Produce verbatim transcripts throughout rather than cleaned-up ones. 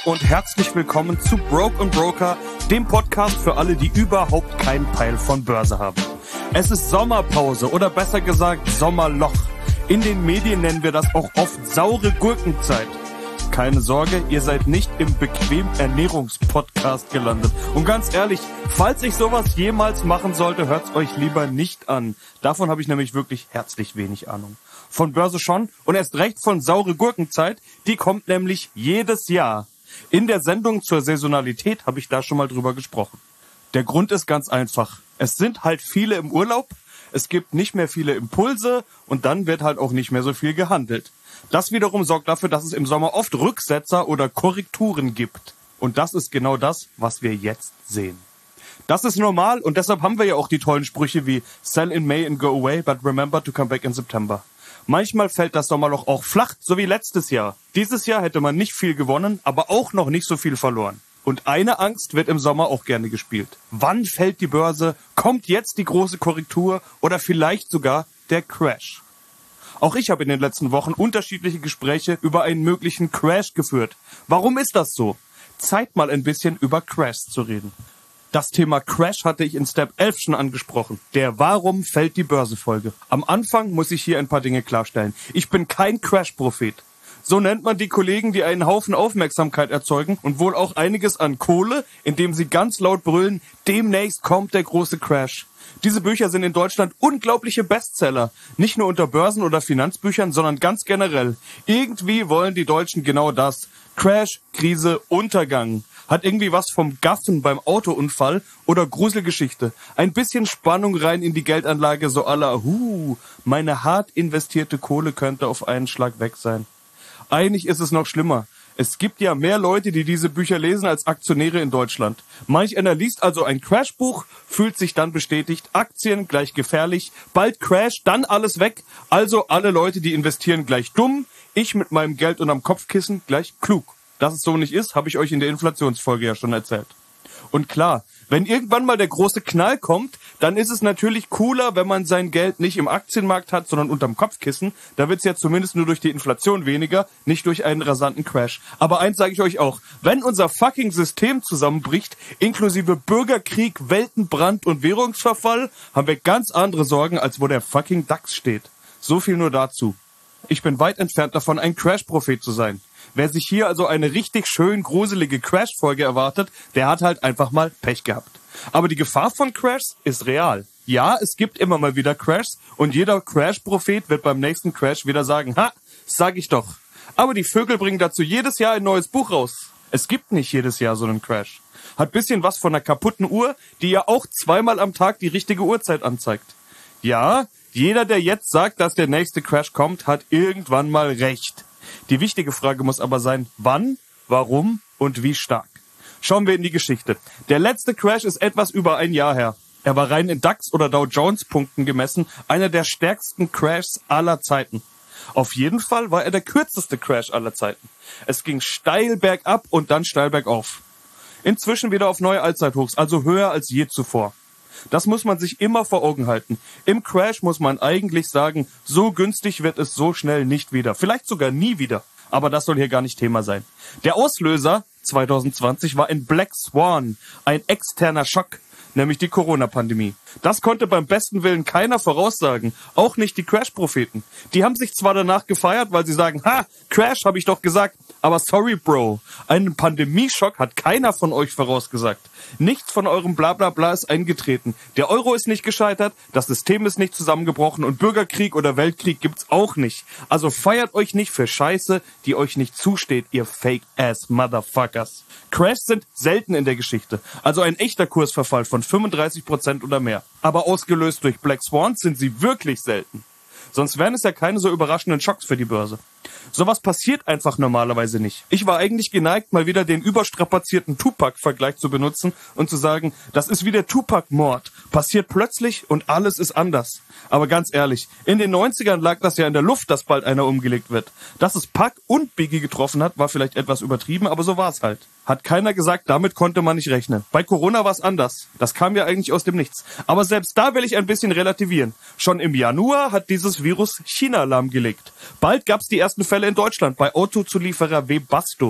und herzlich willkommen zu Broke and Broker, dem Podcast für alle, die überhaupt keinen Peil von Börse haben. Es ist Sommerpause oder besser gesagt Sommerloch. In den Medien nennen wir das auch oft saure Gurkenzeit. Keine Sorge, ihr seid nicht im bequem Ernährungspodcast gelandet. Und ganz ehrlich, falls ich sowas jemals machen sollte, hört's euch lieber nicht an. Davon habe ich nämlich wirklich herzlich wenig Ahnung. Von Börse schon und erst recht von saure Gurkenzeit, die kommt nämlich jedes Jahr. In der Sendung zur Saisonalität habe ich da schon mal drüber gesprochen. Der Grund ist ganz einfach. Es sind halt viele im Urlaub, es gibt nicht mehr viele Impulse und dann wird halt auch nicht mehr so viel gehandelt. Das wiederum sorgt dafür, dass es im Sommer oft Rücksetzer oder Korrekturen gibt. Und das ist genau das, was wir jetzt sehen. Das ist normal und deshalb haben wir ja auch die tollen Sprüche wie Sell in May and go away, but remember to come back in September. Manchmal fällt das Sommerloch auch flach, so wie letztes Jahr. Dieses Jahr hätte man nicht viel gewonnen, aber auch noch nicht so viel verloren. Und eine Angst wird im Sommer auch gerne gespielt. Wann fällt die Börse? Kommt jetzt die große Korrektur oder vielleicht sogar der Crash? Auch ich habe in den letzten Wochen unterschiedliche Gespräche über einen möglichen Crash geführt. Warum ist das so? Zeit mal ein bisschen über Crash zu reden. Das Thema Crash hatte ich in Step elf schon angesprochen. Der Warum fällt die Börse-Folge. Am Anfang muss ich hier ein paar Dinge klarstellen. Ich bin kein Crash-Prophet. So nennt man die Kollegen, die einen Haufen Aufmerksamkeit erzeugen und wohl auch einiges an Kohle, indem sie ganz laut brüllen, demnächst kommt der große Crash. Diese Bücher sind in Deutschland unglaubliche Bestseller. Nicht nur unter Börsen- oder Finanzbüchern, sondern ganz generell. Irgendwie wollen die Deutschen genau das. Crash, Krise, Untergang. Hat irgendwie was vom Gaffen beim Autounfall oder Gruselgeschichte. Ein bisschen Spannung rein in die Geldanlage, so à la, huh, meine hart investierte Kohle könnte auf einen Schlag weg sein. Eigentlich ist es noch schlimmer. Es gibt ja mehr Leute, die diese Bücher lesen, als Aktionäre in Deutschland. Manch einer liest also ein Crash-Buch, fühlt sich dann bestätigt, Aktien gleich gefährlich, bald Crash, dann alles weg. Also alle Leute, die investieren, gleich dumm, ich mit meinem Geld unterm Kopfkissen gleich klug. Dass es so nicht ist, habe ich euch in der Inflationsfolge ja schon erzählt. Und klar, wenn irgendwann mal der große Knall kommt, dann ist es natürlich cooler, wenn man sein Geld nicht im Aktienmarkt hat, sondern unterm Kopfkissen. Da wird es ja zumindest nur durch die Inflation weniger, nicht durch einen rasanten Crash. Aber eins sage ich euch auch, wenn unser fucking System zusammenbricht, inklusive Bürgerkrieg, Weltenbrand und Währungsverfall, haben wir ganz andere Sorgen, als wo der fucking DAX steht. So viel nur dazu. Ich bin weit entfernt davon, ein Crash-Prophet zu sein. Wer sich hier also eine richtig schön gruselige Crash-Folge erwartet, der hat halt einfach mal Pech gehabt. Aber die Gefahr von Crashs ist real. Ja, es gibt immer mal wieder Crashs und jeder Crash-Prophet wird beim nächsten Crash wieder sagen, ha, sag ich doch. Aber die Vögel bringen dazu jedes Jahr ein neues Buch raus. Es gibt nicht jedes Jahr so einen Crash. Hat bisschen was von einer kaputten Uhr, die ja auch zweimal am Tag die richtige Uhrzeit anzeigt. Ja, jeder, der jetzt sagt, dass der nächste Crash kommt, hat irgendwann mal recht. Die wichtige Frage muss aber sein, wann, warum und wie stark. Schauen wir in die Geschichte. Der letzte Crash ist etwas über ein Jahr her. Er war rein in DAX oder Dow Jones Punkten gemessen einer der stärksten Crashs aller Zeiten. Auf jeden Fall war er der kürzeste Crash aller Zeiten. Es ging steil bergab und dann steil bergauf. Inzwischen wieder auf neue Allzeithochs, also höher als je zuvor. Das muss man sich immer vor Augen halten. Im Crash muss man eigentlich sagen, so günstig wird es so schnell nicht wieder. Vielleicht sogar nie wieder. Aber das soll hier gar nicht Thema sein. Der Auslöser zwanzig zwanzig war ein Black Swan, ein externer Schock, nämlich die Corona-Pandemie. Das konnte beim besten Willen keiner voraussagen, auch nicht die Crash-Propheten. Die haben sich zwar danach gefeiert, weil sie sagen, ha, Crash, habe ich doch gesagt, aber sorry, Bro, einen Pandemieschock hat keiner von euch vorausgesagt. Nichts von eurem Blablabla ist eingetreten. Der Euro ist nicht gescheitert, das System ist nicht zusammengebrochen und Bürgerkrieg oder Weltkrieg gibt's auch nicht. Also feiert euch nicht für Scheiße, die euch nicht zusteht, ihr Fake-Ass-Motherfuckers. Crashs sind selten in der Geschichte, also ein echter Kursverfall von fünfunddreißig Prozent oder mehr. Aber ausgelöst durch Black Swans sind sie wirklich selten. Sonst wären es ja keine so überraschenden Schocks für die Börse. Sowas passiert einfach normalerweise nicht. Ich war eigentlich geneigt, mal wieder den überstrapazierten Tupac-Vergleich zu benutzen und zu sagen, das ist wie der Tupac-Mord. Passiert plötzlich und alles ist anders. Aber ganz ehrlich, in den neunzigern lag das ja in der Luft, dass bald einer umgelegt wird. Dass es Pac und Biggie getroffen hat, war vielleicht etwas übertrieben, aber so war es halt. Hat keiner gesagt, damit konnte man nicht rechnen. Bei Corona war es anders. Das kam ja eigentlich aus dem Nichts. Aber selbst da will ich ein bisschen relativieren. Schon im Januar hat dieses Virus China lahmgelegt. Bald gab's die ersten Fälle in Deutschland bei Autozulieferer Webasto.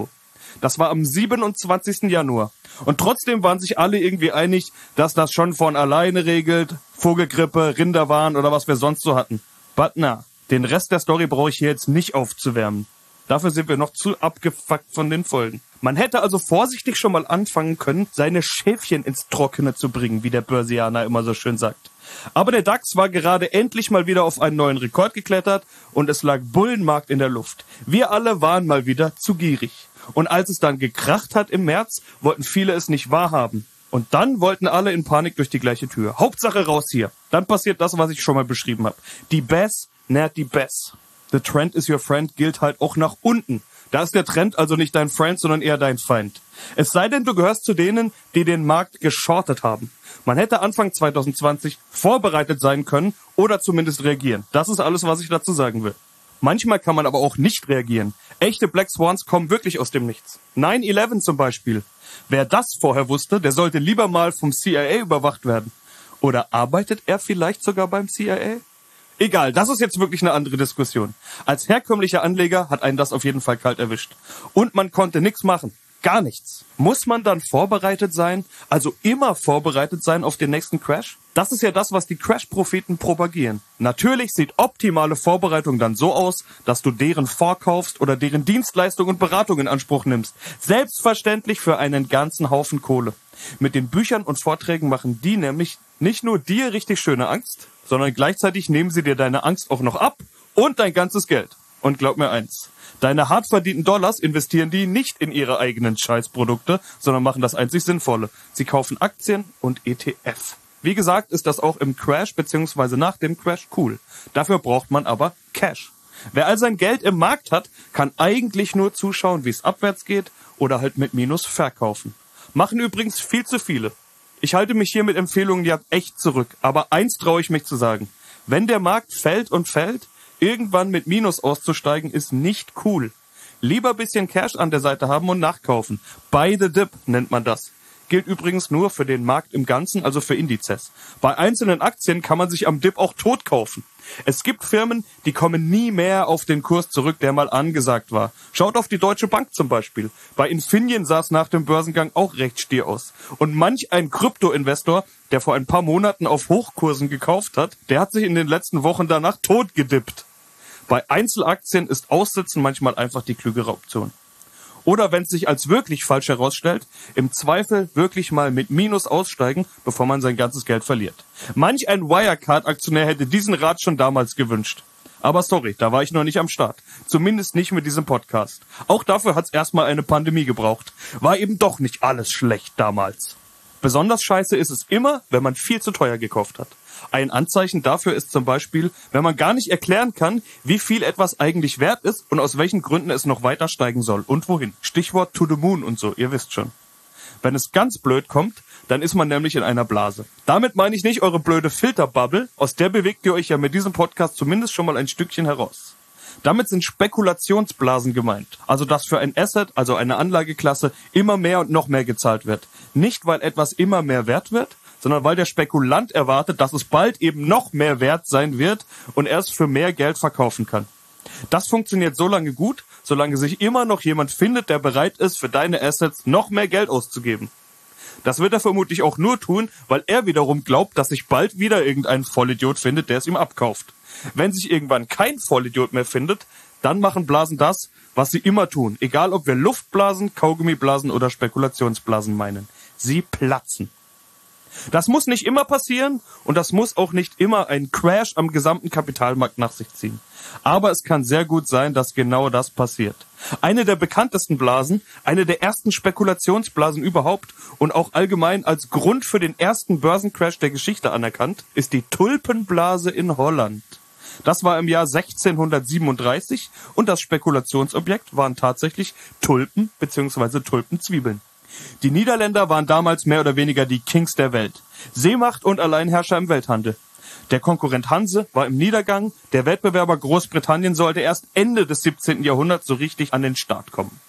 Das war am siebenundzwanzigsten Januar. Und trotzdem waren sich alle irgendwie einig, dass das schon von alleine regelt. Vogelgrippe, Rinderwahn oder was wir sonst so hatten. But na, den Rest der Story brauche ich hier jetzt nicht aufzuwärmen. Dafür sind wir noch zu abgefuckt von den Folgen. Man hätte also vorsichtig schon mal anfangen können, seine Schäfchen ins Trockene zu bringen, wie der Börsianer immer so schön sagt. Aber der DAX war gerade endlich mal wieder auf einen neuen Rekord geklettert und es lag Bullenmarkt in der Luft. Wir alle waren mal wieder zu gierig. Und als es dann gekracht hat im März, wollten viele es nicht wahrhaben. Und dann wollten alle in Panik durch die gleiche Tür. Hauptsache raus hier. Dann passiert das, was ich schon mal beschrieben habe. Die Bass nährt die Bass. The trend is your friend gilt halt auch nach unten. Da ist der Trend also nicht dein Friend, sondern eher dein Feind. Es sei denn, du gehörst zu denen, die den Markt geschortet haben. Man hätte Anfang zwanzig zwanzig vorbereitet sein können oder zumindest reagieren. Das ist alles, was ich dazu sagen will. Manchmal kann man aber auch nicht reagieren. Echte Black Swans kommen wirklich aus dem Nichts. nine eleven zum Beispiel. Wer das vorher wusste, der sollte lieber mal vom C I A überwacht werden. Oder arbeitet er vielleicht sogar beim C I A? Egal, das ist jetzt wirklich eine andere Diskussion. Als herkömmlicher Anleger hat einen das auf jeden Fall kalt erwischt. Und man konnte nichts machen. Gar nichts. Muss man dann vorbereitet sein, also immer vorbereitet sein auf den nächsten Crash? Das ist ja das, was die Crash-Propheten propagieren. Natürlich sieht optimale Vorbereitung dann so aus, dass du deren vorkaufst oder deren Dienstleistung und Beratung in Anspruch nimmst. Selbstverständlich für einen ganzen Haufen Kohle. Mit den Büchern und Vorträgen machen die nämlich nicht nur dir richtig schöne Angst, sondern gleichzeitig nehmen sie dir deine Angst auch noch ab und dein ganzes Geld. Und glaub mir eins, deine hart verdienten Dollars investieren die nicht in ihre eigenen Scheißprodukte, sondern machen das einzig Sinnvolle. Sie kaufen Aktien und E T F. Wie gesagt, ist das auch im Crash bzw. nach dem Crash cool. Dafür braucht man aber Cash. Wer all sein Geld im Markt hat, kann eigentlich nur zuschauen, wie es abwärts geht oder halt mit Minus verkaufen. Machen übrigens viel zu viele. Ich halte mich hier mit Empfehlungen ja echt zurück, aber eins traue ich mich zu sagen. Wenn der Markt fällt und fällt, irgendwann mit Minus auszusteigen ist nicht cool. Lieber bisschen Cash an der Seite haben und nachkaufen. Buy the dip nennt man das. Gilt übrigens nur für den Markt im Ganzen, also für Indizes. Bei einzelnen Aktien kann man sich am Dip auch tot kaufen. Es gibt Firmen, die kommen nie mehr auf den Kurs zurück, der mal angesagt war. Schaut auf die Deutsche Bank zum Beispiel. Bei Infineon sah es nach dem Börsengang auch recht stier aus. Und manch ein Krypto-Investor, der vor ein paar Monaten auf Hochkursen gekauft hat, der hat sich in den letzten Wochen danach tot gedippt. Bei Einzelaktien ist Aussitzen manchmal einfach die klügere Option. Oder wenn es sich als wirklich falsch herausstellt, im Zweifel wirklich mal mit Minus aussteigen, bevor man sein ganzes Geld verliert. Manch ein Wirecard-Aktionär hätte diesen Rat schon damals gewünscht. Aber sorry, da war ich noch nicht am Start. Zumindest nicht mit diesem Podcast. Auch dafür hat's erstmal eine Pandemie gebraucht. War eben doch nicht alles schlecht damals. Besonders scheiße ist es immer, wenn man viel zu teuer gekauft hat. Ein Anzeichen dafür ist zum Beispiel, wenn man gar nicht erklären kann, wie viel etwas eigentlich wert ist und aus welchen Gründen es noch weiter steigen soll und wohin. Stichwort to the moon und so, ihr wisst schon. Wenn es ganz blöd kommt, dann ist man nämlich in einer Blase. Damit meine ich nicht eure blöde Filterbubble, aus der bewegt ihr euch ja mit diesem Podcast zumindest schon mal ein Stückchen heraus. Damit sind Spekulationsblasen gemeint. Also dass für ein Asset, also eine Anlageklasse, immer mehr und noch mehr gezahlt wird. Nicht, weil etwas immer mehr wert wird, sondern weil der Spekulant erwartet, dass es bald eben noch mehr wert sein wird und er es für mehr Geld verkaufen kann. Das funktioniert so lange gut, solange sich immer noch jemand findet, der bereit ist, für deine Assets noch mehr Geld auszugeben. Das wird er vermutlich auch nur tun, weil er wiederum glaubt, dass sich bald wieder irgendein Vollidiot findet, der es ihm abkauft. Wenn sich irgendwann kein Vollidiot mehr findet, dann machen Blasen das, was sie immer tun. Egal, ob wir Luftblasen, Kaugummiblasen oder Spekulationsblasen meinen. Sie platzen. Das muss nicht immer passieren und das muss auch nicht immer einen Crash am gesamten Kapitalmarkt nach sich ziehen. Aber es kann sehr gut sein, dass genau das passiert. Eine der bekanntesten Blasen, eine der ersten Spekulationsblasen überhaupt und auch allgemein als Grund für den ersten Börsencrash der Geschichte anerkannt, ist die Tulpenblase in Holland. Das war im Jahr sechzehnhundertsiebenunddreißig und das Spekulationsobjekt waren tatsächlich Tulpen bzw. Tulpenzwiebeln. Die Niederländer waren damals mehr oder weniger die Kings der Welt. Seemacht und Alleinherrscher im Welthandel. Der Konkurrent Hanse war im Niedergang, der Wettbewerber Großbritannien sollte erst Ende des siebzehnten Jahrhunderts so richtig an den Start kommen.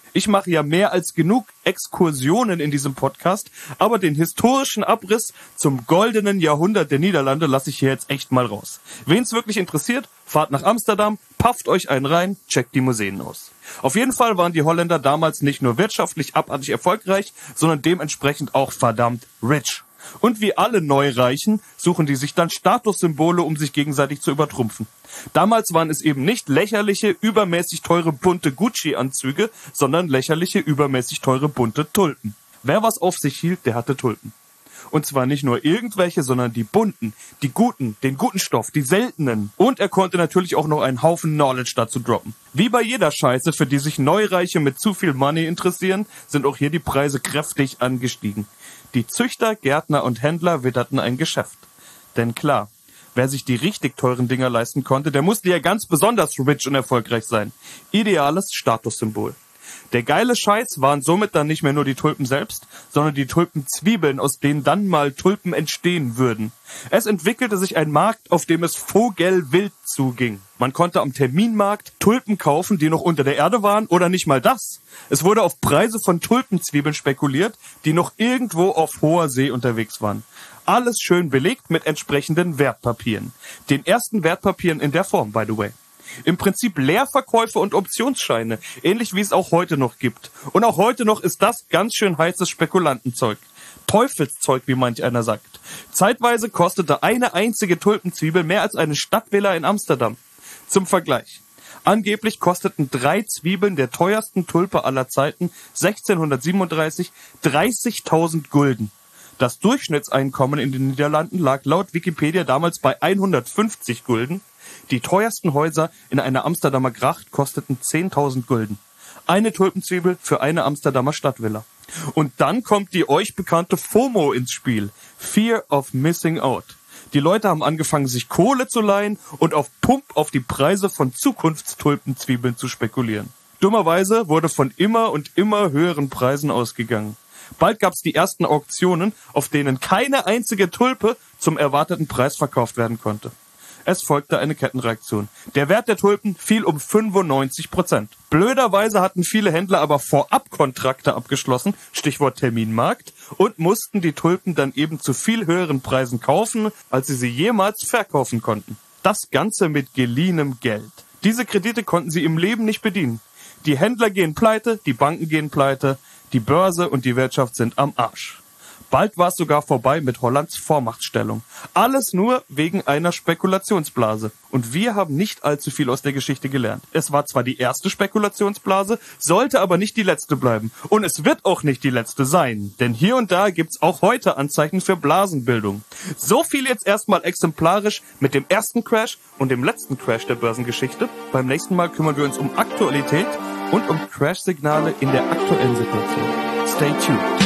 Ich mache ja mehr als genug Exkursionen in diesem Podcast, aber den historischen Abriss zum goldenen Jahrhundert der Niederlande lasse ich hier jetzt echt mal raus. Wen's wirklich interessiert, fahrt nach Amsterdam, pafft euch einen rein, checkt die Museen aus. Auf jeden Fall waren die Holländer damals nicht nur wirtschaftlich abartig erfolgreich, sondern dementsprechend auch verdammt rich. Und wie alle Neureichen suchen die sich dann Statussymbole, um sich gegenseitig zu übertrumpfen. Damals waren es eben nicht lächerliche, übermäßig teure, bunte Gucci-Anzüge, sondern lächerliche, übermäßig teure, bunte Tulpen. Wer was auf sich hielt, der hatte Tulpen. Und zwar nicht nur irgendwelche, sondern die bunten, die guten, den guten Stoff, die seltenen. Und er konnte natürlich auch noch einen Haufen Knowledge dazu droppen. Wie bei jeder Scheiße, für die sich Neureiche mit zu viel Money interessieren, sind auch hier die Preise kräftig angestiegen. Die Züchter, Gärtner und Händler witterten ein Geschäft. Denn klar, wer sich die richtig teuren Dinger leisten konnte, der musste ja ganz besonders rich und erfolgreich sein. Ideales Statussymbol. Der geile Scheiß waren somit dann nicht mehr nur die Tulpen selbst, sondern die Tulpenzwiebeln, aus denen dann mal Tulpen entstehen würden. Es entwickelte sich ein Markt, auf dem es vogelwild zuging. Man konnte am Terminmarkt Tulpen kaufen, die noch unter der Erde waren, oder nicht mal das. Es wurde auf Preise von Tulpenzwiebeln spekuliert, die noch irgendwo auf hoher See unterwegs waren. Alles schön belegt mit entsprechenden Wertpapieren. Den ersten Wertpapieren in der Form, by the way. Im Prinzip Leerverkäufe und Optionsscheine, ähnlich wie es auch heute noch gibt. Und auch heute noch ist das ganz schön heißes Spekulantenzeug. Teufelszeug, wie manch einer sagt. Zeitweise kostete eine einzige Tulpenzwiebel mehr als eine Stadtvilla in Amsterdam. Zum Vergleich. Angeblich kosteten drei Zwiebeln der teuersten Tulpe aller Zeiten sechzehnhundertsiebenunddreißig dreißigtausend Gulden. Das Durchschnittseinkommen in den Niederlanden lag laut Wikipedia damals bei hundertfünfzig Gulden. Die teuersten Häuser in einer Amsterdamer Gracht kosteten zehntausend Gulden. Eine Tulpenzwiebel für eine Amsterdamer Stadtvilla. Und dann kommt die euch bekannte FOMO ins Spiel. Fear of Missing Out. Die Leute haben angefangen, sich Kohle zu leihen und auf Pump auf die Preise von Zukunftstulpenzwiebeln zu spekulieren. Dummerweise wurde von immer und immer höheren Preisen ausgegangen. Bald gab's die ersten Auktionen, auf denen keine einzige Tulpe zum erwarteten Preis verkauft werden konnte. Es folgte eine Kettenreaktion. Der Wert der Tulpen fiel um fünfundneunzig Prozent. Blöderweise hatten viele Händler aber Vorabkontrakte abgeschlossen, Stichwort Terminmarkt, und mussten die Tulpen dann eben zu viel höheren Preisen kaufen, als sie sie jemals verkaufen konnten. Das Ganze mit geliehenem Geld. Diese Kredite konnten sie im Leben nicht bedienen. Die Händler gehen pleite, die Banken gehen pleite, die Börse und die Wirtschaft sind am Arsch. Bald war es sogar vorbei mit Hollands Vormachtstellung. Alles nur wegen einer Spekulationsblase. Und wir haben nicht allzu viel aus der Geschichte gelernt. Es war zwar die erste Spekulationsblase, sollte aber nicht die letzte bleiben. Und es wird auch nicht die letzte sein. Denn hier und da gibt's auch heute Anzeichen für Blasenbildung. So viel jetzt erstmal exemplarisch mit dem ersten Crash und dem letzten Crash der Börsengeschichte. Beim nächsten Mal kümmern wir uns um Aktualität und um Crash-Signale in der aktuellen Situation. Stay tuned.